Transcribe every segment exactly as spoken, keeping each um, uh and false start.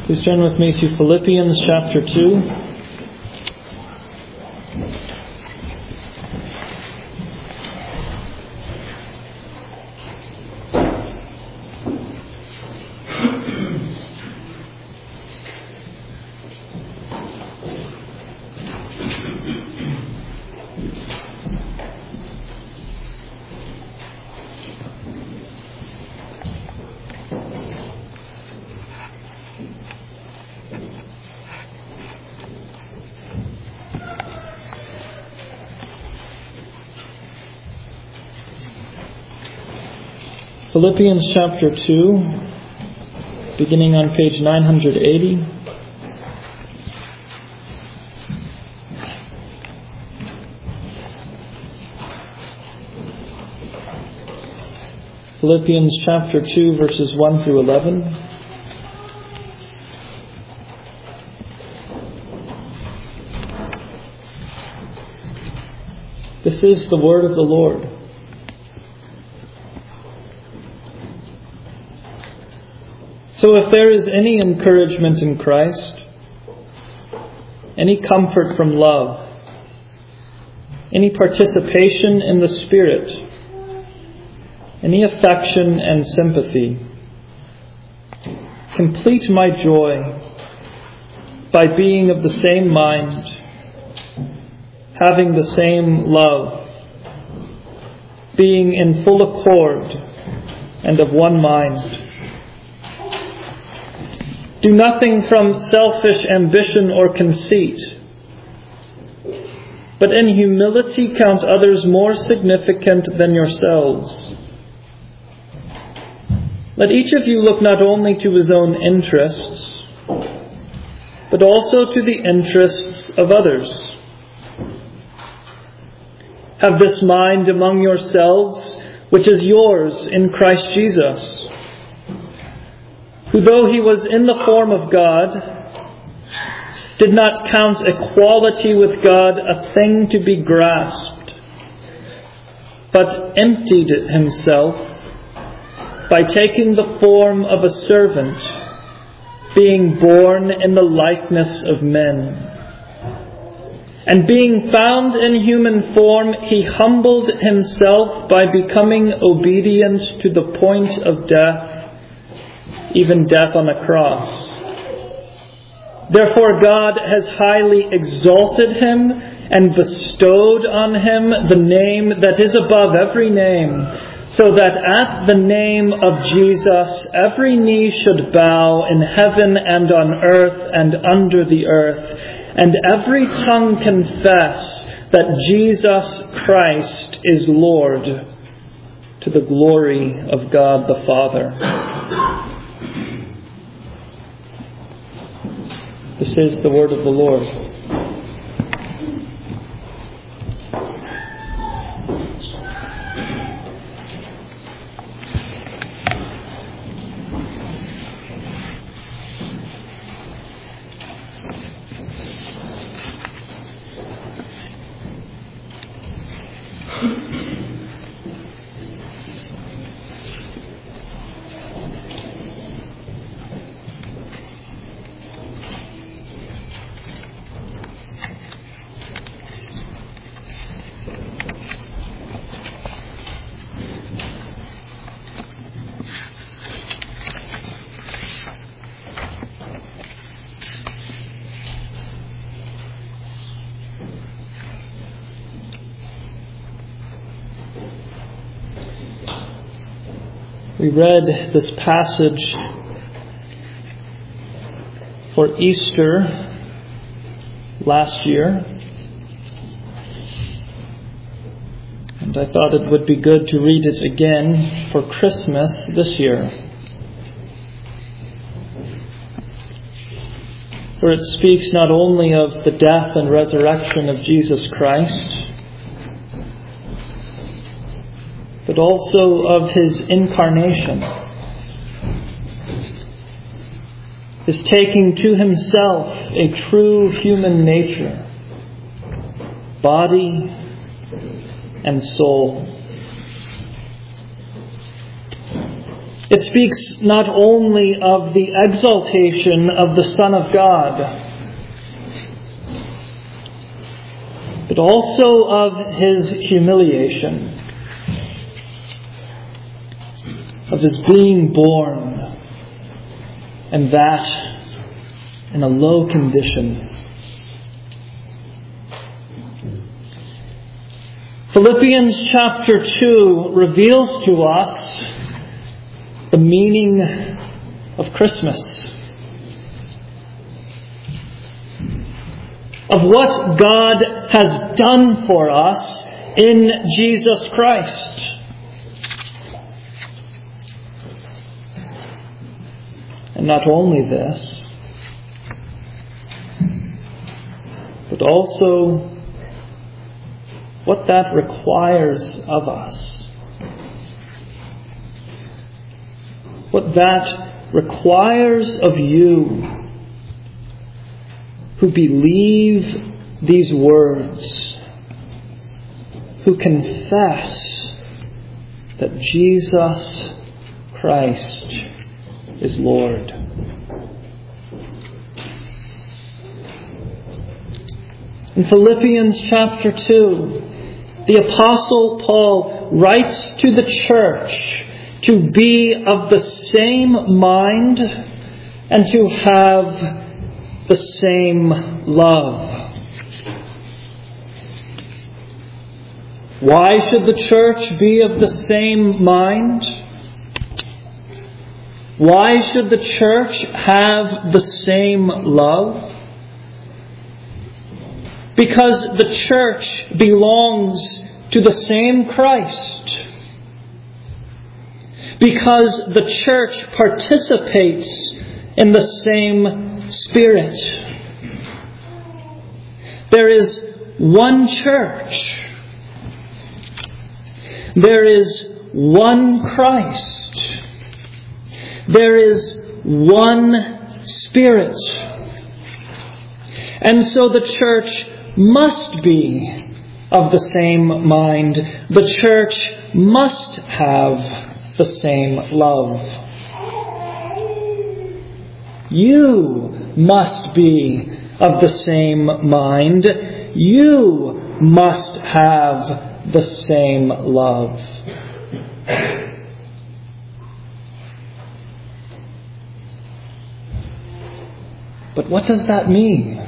Please turn with me to Philippians chapter two. Philippians chapter two, beginning on page nine hundred eighty. Philippians chapter two, verses one through eleven. This is the word of the Lord. So if there is any encouragement in Christ, any comfort from love, any participation in the Spirit, any affection and sympathy, complete my joy by being of the same mind, having the same love, being in full accord and of one mind. Do nothing from selfish ambition or conceit, but in humility count others more significant than yourselves. Let each of you look not only to his own interests, but also to the interests of others. Have this mind among yourselves, which is yours in Christ Jesus, who, though he was in the form of God, did not count equality with God a thing to be grasped, but emptied himself by taking the form of a servant, being born in the likeness of men. And being found in human form, he humbled himself by becoming obedient to the point of death, even death on the cross. Therefore God has highly exalted him and bestowed on him the name that is above every name, so that at the name of Jesus every knee should bow in heaven and on earth and under the earth, and every tongue confess that Jesus Christ is Lord, to the glory of God the Father. This is the word of the Lord. We read this passage for Easter last year, and I thought it would be good to read it again for Christmas this year. For it speaks not only of the death and resurrection of Jesus Christ, but also of his incarnation, his taking to himself a true human nature, body and soul. It speaks not only of the exaltation of the Son of God, but also of his humiliation, of his being born, and that in a low condition. Philippians chapter two reveals to us the meaning of Christmas, of what God has done for us in Jesus Christ. And not only this, but also what that requires of us. What that requires of you who believe these words, who confess that Jesus Christ is Lord. In Philippians chapter two, the Apostle Paul writes to the church to be of the same mind and to have the same love. Why should the church be of the same mind? Why should the church have the same love? Because the church belongs to the same Christ. Because the church participates in the same Spirit. There is one church. There is one Christ. There is one Spirit. And so the church must be of the same mind. The church must have the same love. You must be of the same mind. You must have the same love. But what does that mean?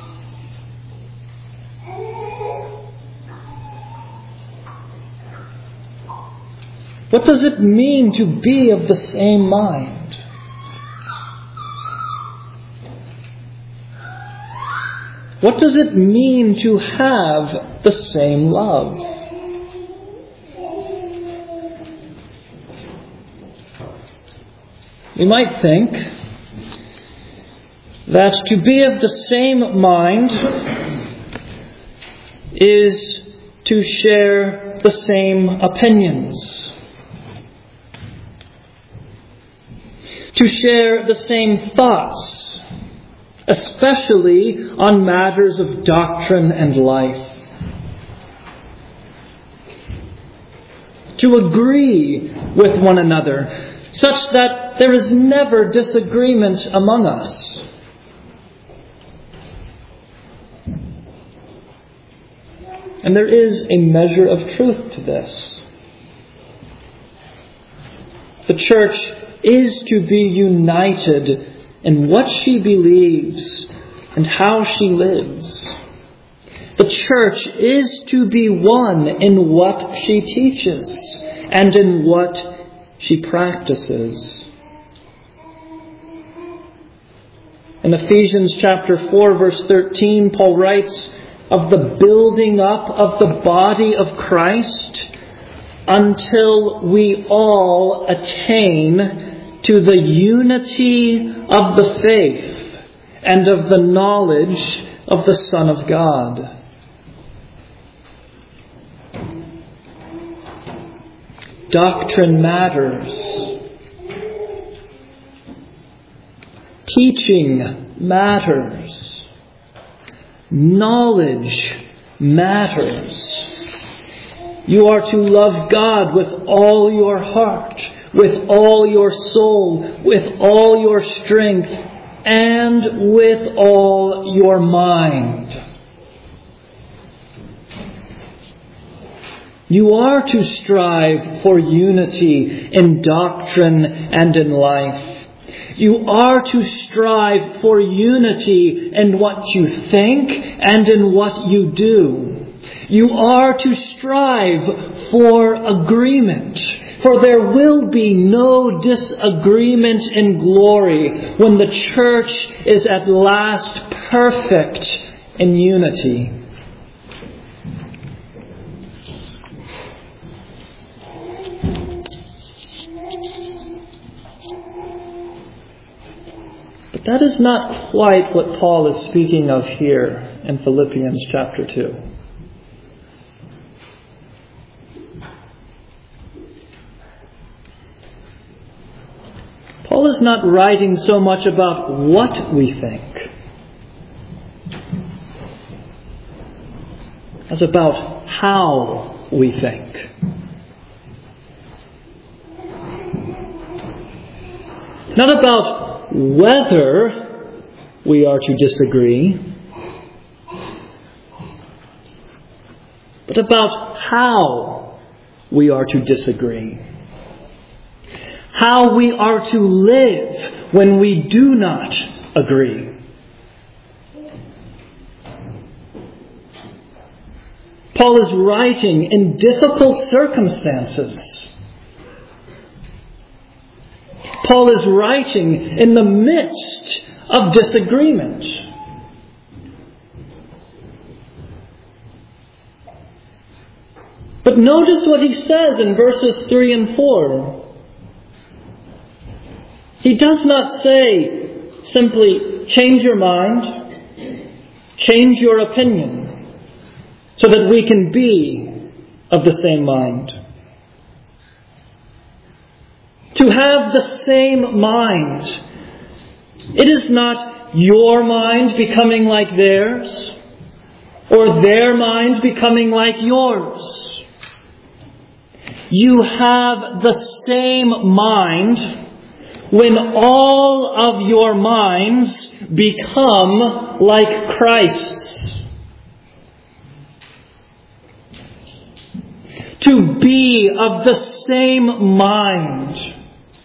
What does it mean to be of the same mind? What does it mean to have the same love? We might think that to be of the same mind is to share the same opinions, to share the same thoughts, especially on matters of doctrine and life. To agree with one another, such that there is never disagreement among us. And there is a measure of truth to this. The church is to be united in what she believes and how she lives. The church is to be one in what she teaches and in what she practices. In Ephesians chapter four, verse thirteen, Paul writes of the building up of the body of Christ until we all attain to the unity of the faith and of the knowledge of the Son of God. Doctrine matters. Teaching matters. Knowledge matters. You are to love God with all your heart, with all your soul, with all your strength, and with all your mind. You are to strive for unity in doctrine and in life. You are to strive for unity in what you think and in what you do. You are to strive for agreement, for there will be no disagreement in glory when the church is at last perfect in unity. But that is not quite what Paul is speaking of here in Philippians chapter two. Paul is not writing so much about what we think as about how we think. Not about whether we are to disagree, but about how we are to disagree. How we are to live when we do not agree. Paul is writing in difficult circumstances. Paul is writing in the midst of disagreement. But notice what he says in verses three and four. He does not say simply, change your mind, change your opinion, so that we can be of the same mind. To have the same mind. It is not your mind becoming like theirs, or their mind becoming like yours. You have the same mind when all of your minds become like Christ's. To be of the same mind.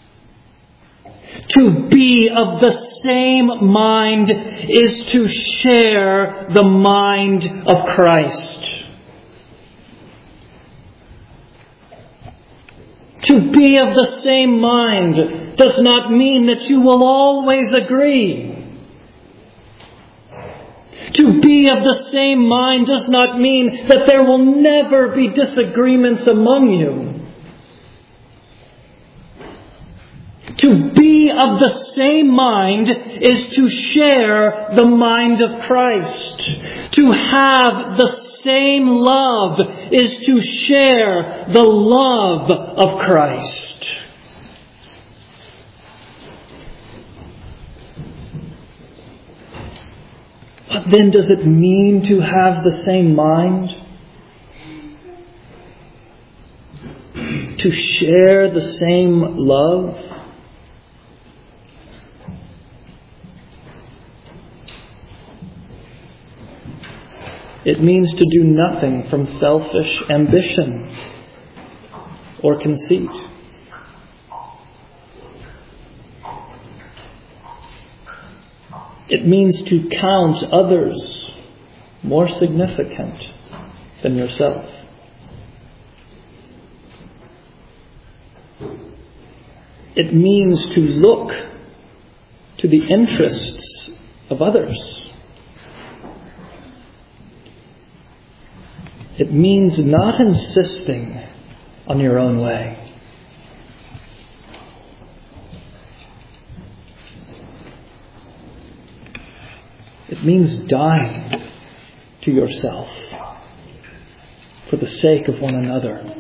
To be of the same mind is to share the mind of Christ. To be of the same mind does not mean that you will always agree. To be of the same mind does not mean that there will never be disagreements among you. To be of the same mind is to share the mind of Christ. To have the same love is to share the love of Christ. What then does it mean to have the same mind? To share the same love? It means to do nothing from selfish ambition or conceit. It means to count others more significant than yourself. It means to look to the interests of others. It means not insisting on your own way. It means dying to yourself for the sake of one another.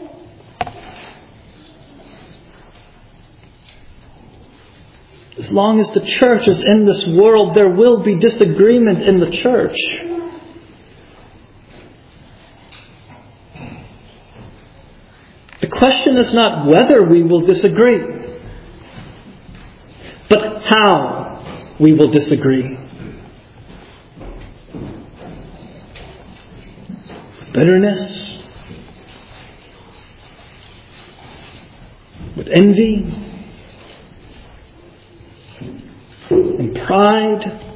As long as the church is in this world, there will be disagreement in the church. The question is not whether we will disagree, but how we will disagree. Bitterness, with envy and pride,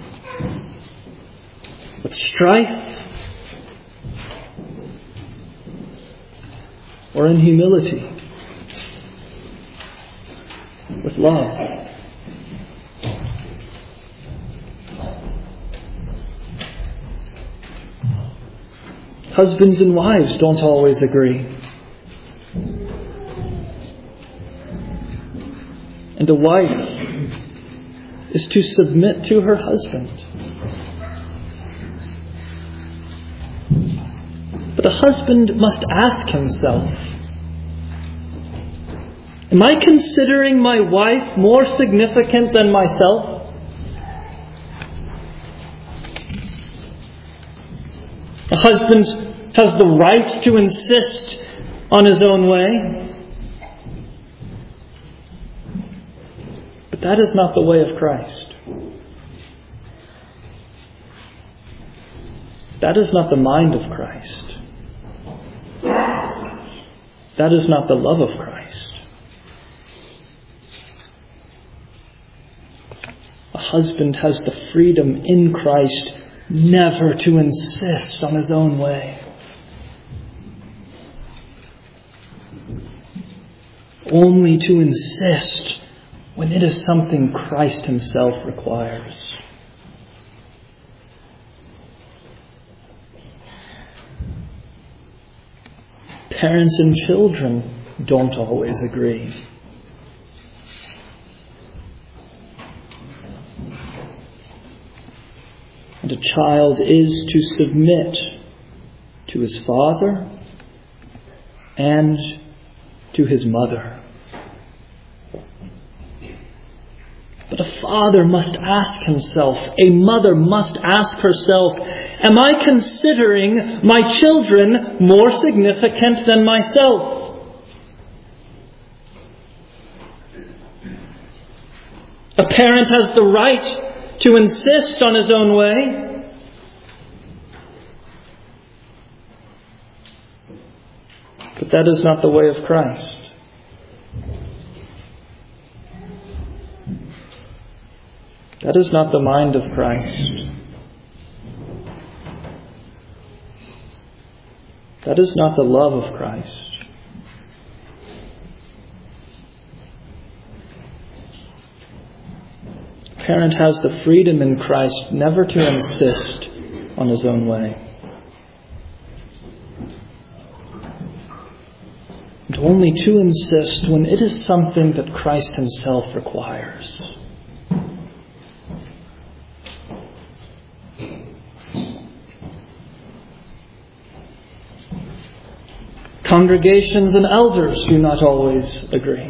with strife, or in humility, with love. Husbands and wives don't always agree. And a wife is to submit to her husband. But a husband must ask himself, am I considering my wife more significant than myself? A husband has the right to insist on his own way. But that is not the way of Christ. That is not the mind of Christ. That is not the love of Christ. A husband has the freedom in Christ never to insist on his own way. Only to insist when it is something Christ himself requires. Parents and children don't always agree. And a child is to submit to his father and to his mother. But a father must ask himself, a mother must ask herself, am I considering my children more significant than myself? A parent has the right to insist on his own way. But that is not the way of Christ. That is not the mind of Christ. That is not the love of Christ. A parent has the freedom in Christ never to insist on his own way. And only to insist when it is something that Christ himself requires. Congregations and elders do not always agree.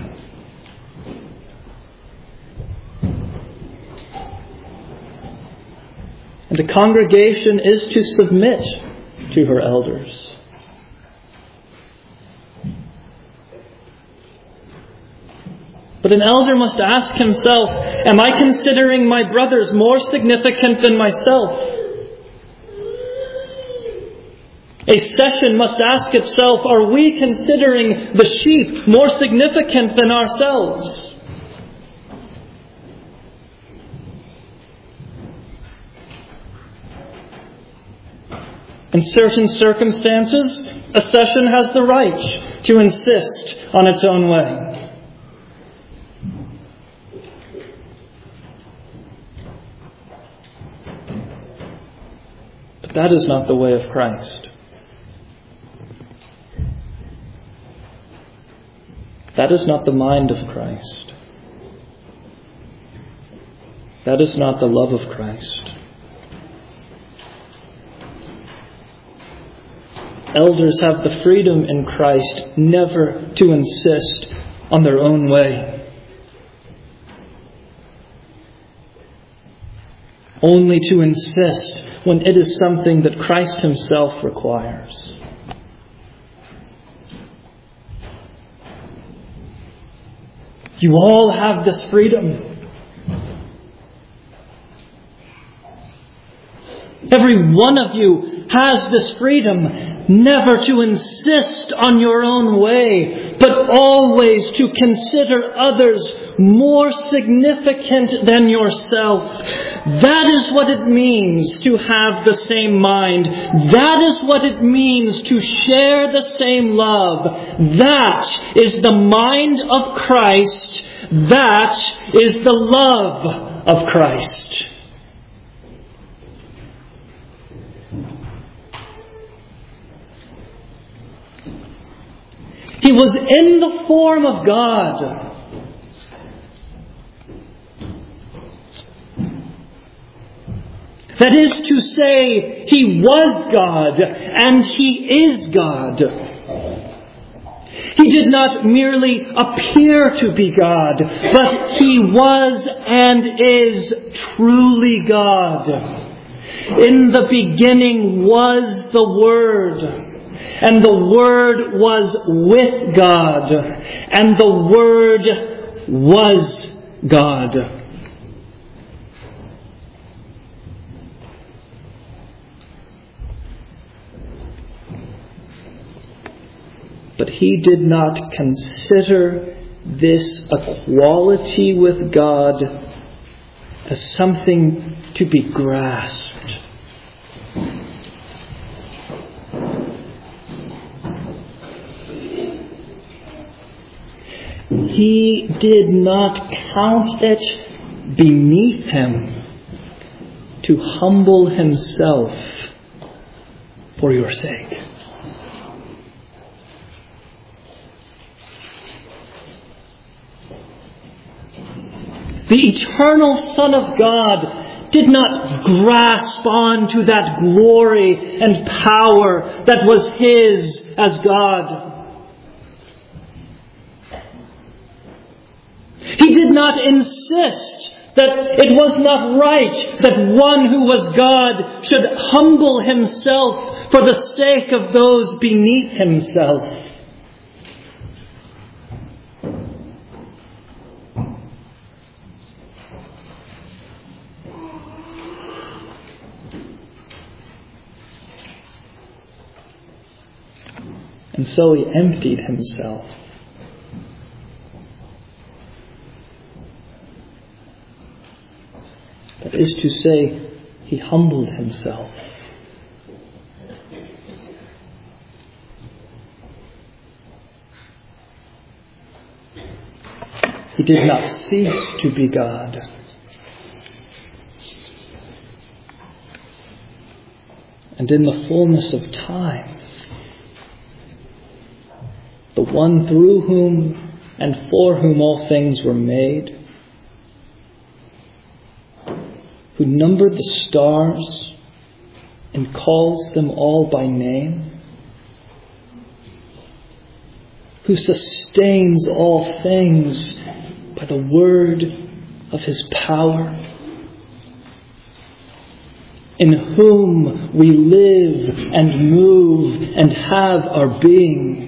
And a congregation is to submit to her elders. But an elder must ask himself, am I considering my brothers more significant than myself? A session must ask itself, are we considering the sheep more significant than ourselves? In certain circumstances, a session has the right to insist on its own way. But that is not the way of Christ. That is not the mind of Christ. That is not the love of Christ. Elders have the freedom in Christ never to insist on their own way. Only to insist when it is something that Christ himself requires. You all have this freedom. Every one of you has this freedom, never to insist on your own way, but always to consider others more significant than yourself. That is what it means to have the same mind. That is what it means to share the same love. That is the mind of Christ. That is the love of Christ. He was in the form of God. That is to say, He was God and He is God. He did not merely appear to be God, but He was and is truly God. In the beginning was the Word. And the Word was with God. And the Word was God. But He did not consider this equality with God as something to be grasped. He did not count it beneath Him to humble Himself for your sake. The eternal Son of God did not grasp on to that glory and power that was His as God. He did not insist that it was not right that one who was God should humble Himself for the sake of those beneath Himself. And so He emptied Himself. That is to say, He humbled Himself. He did not cease to be God. And in the fullness of time, the one through whom and for whom all things were made, who numbered the stars and calls them all by name, who sustains all things by the word of His power, in whom we live and move and have our being,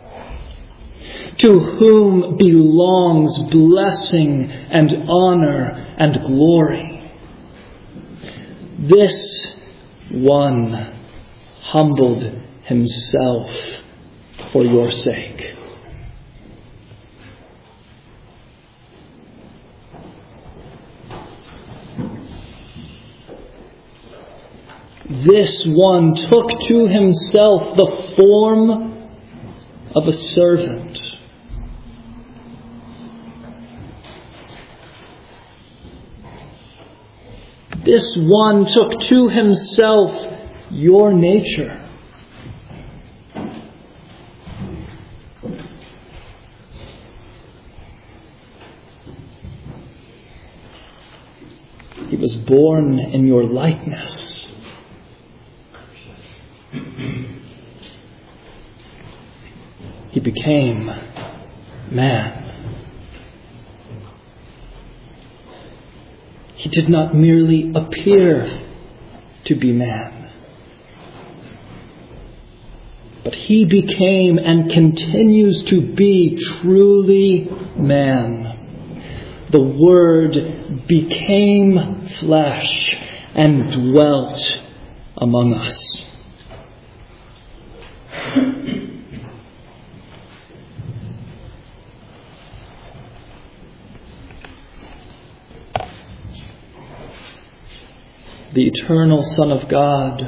to whom belongs blessing and honor and glory. This one humbled Himself for your sake. This one took to Himself the form of a servant. This one took to Himself your nature. He was born in your likeness. He became man. He did not merely appear to be man, but He became and continues to be truly man. the Word became flesh and dwelt among us. The eternal Son of God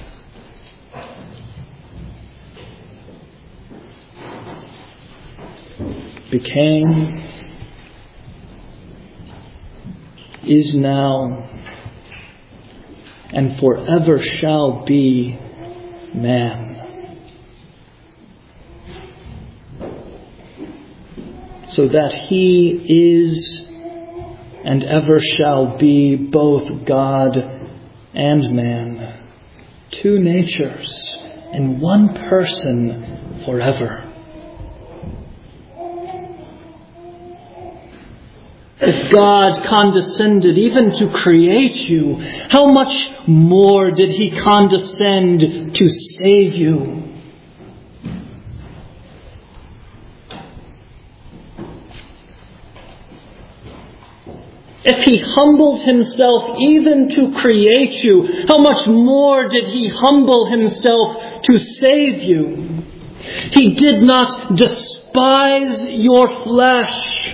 became, is now, and forever shall be man, so that He is and ever shall be both God and man, two natures in one person forever. If God condescended even to create you, how much more did He condescend to save you? If He humbled Himself even to create you, how much more did He humble Himself to save you? He did not despise your flesh.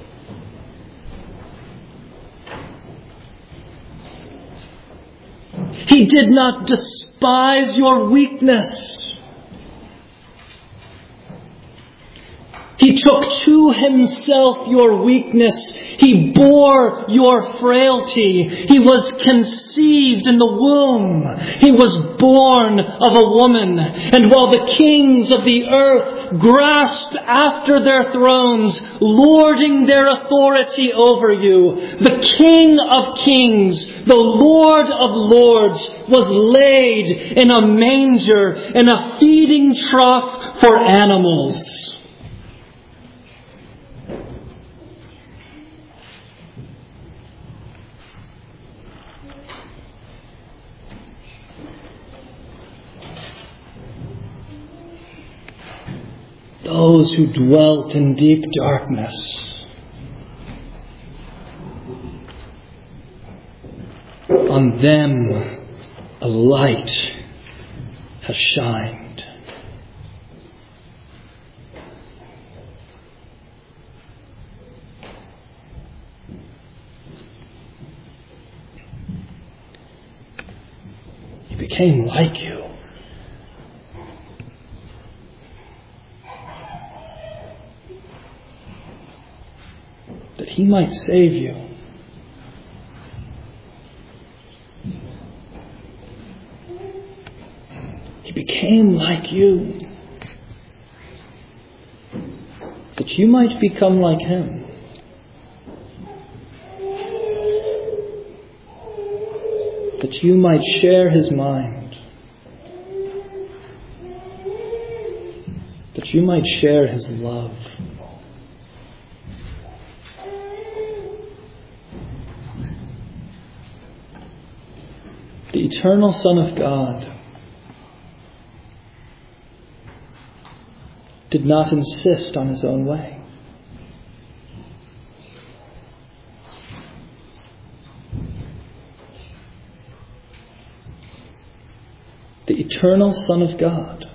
He did not despise your weakness. He took to Himself your weakness. He bore your frailty. He was conceived in the womb. He was born of a woman. And while the kings of the earth grasped after their thrones, lording their authority over you, the King of Kings, the Lord of Lords, was laid in a manger, in a feeding trough for animals. Those who dwelt in deep darkness, on them a light has shined. He became like you. That He might save you. He became like you, that you might become like Him. That you might share His mind. That you might share His love. The eternal Son of God did not insist on His own way. The eternal Son of God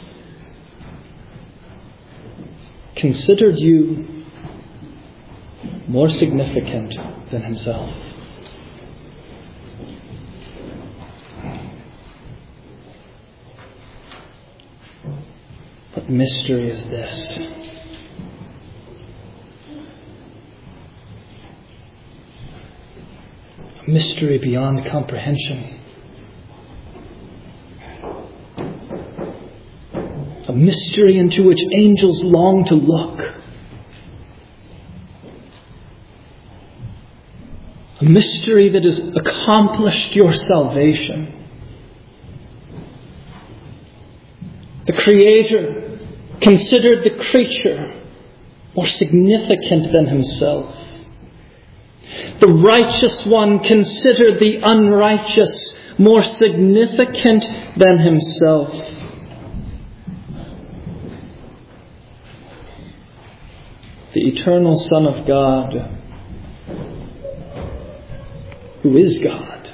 considered you more significant than Himself. What mystery is this? A mystery beyond comprehension. A mystery into which angels long to look. A mystery that has accomplished your salvation. The Creator considered the creature more significant than Himself. The righteous one considered the unrighteous more significant than Himself. The eternal Son of God who is God,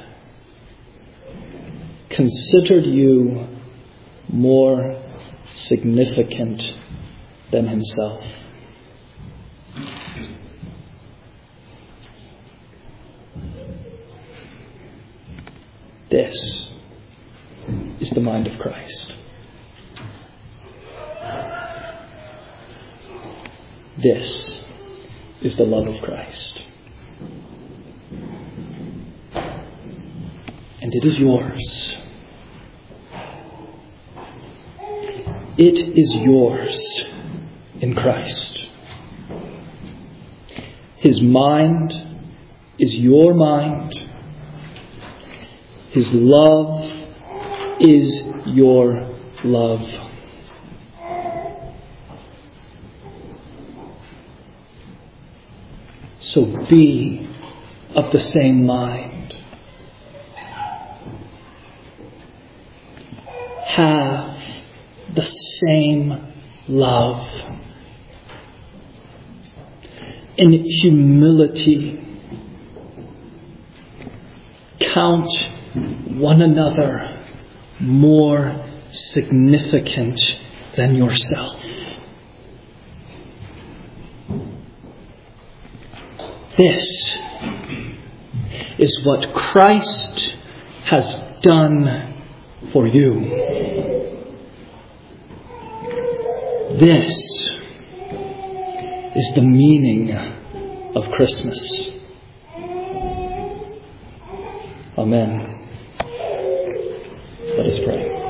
considered you more significant than himself. This is the mind of Christ. This is the love of Christ. And it is yours. It is yours in Christ. His mind is your mind. His love is your love. So be of the same mind. Have the same love. In humility, count one another more significant than yourself. This is what Christ has done for you. This is the meaning of Christmas. Amen. Let us pray.